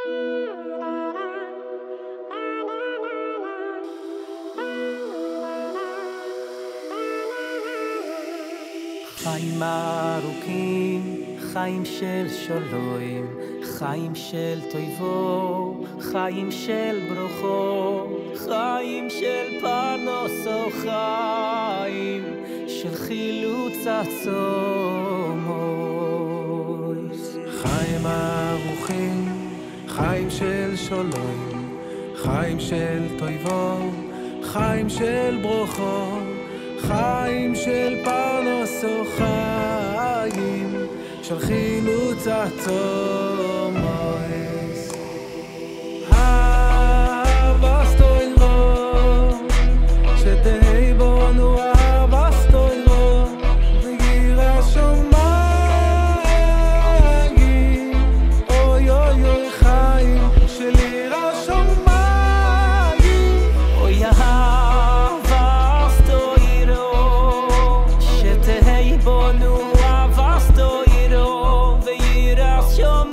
חיים ארוכים, חיים של שלום, חיים של טויבו, חיים של ברוכו, חיים של פרנסו, חיים של חילוץ הצומות. חיים ארוכים, חיים של שלום, חיים של טויבו, חיים של ברוכו, חיים של פרנסו, חיים של חילוץ הצומות. אהבס טויבו, שתהי בנו אהבס טויבו, וגירה שומיים, אוי אוי אוי חיים של עירה שומיים. אוי אהבס טוירו, שתהי בנו אהבס טוירו, וגירה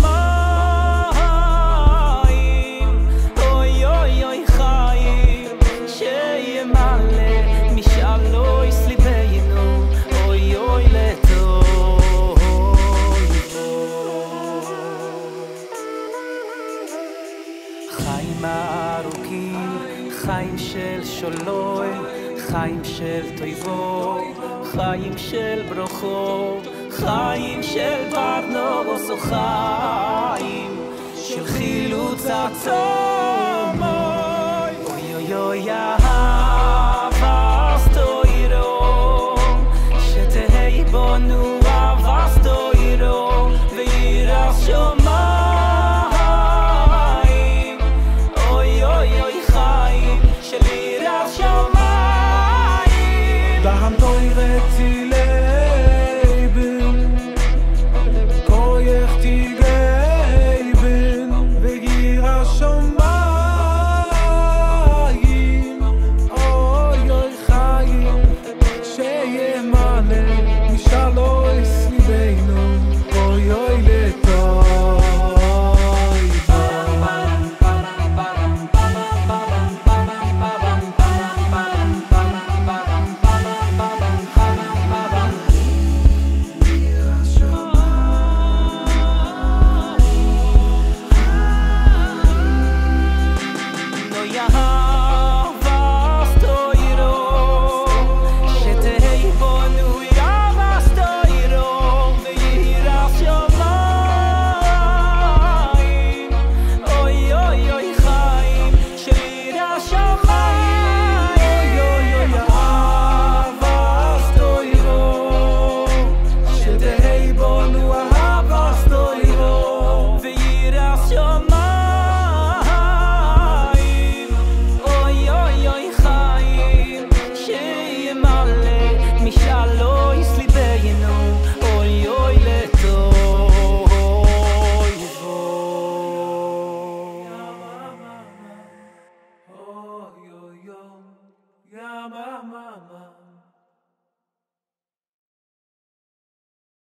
שומיים, אוי אוי אוי חיים שימלא משאלוי סליבנו, אוי אוי לטוב. חיים ארוכים, חיים של שלום, חיים של טויבו, חיים של ברוכו, חיים של פרנסו, חיים של חילוץ הצומות.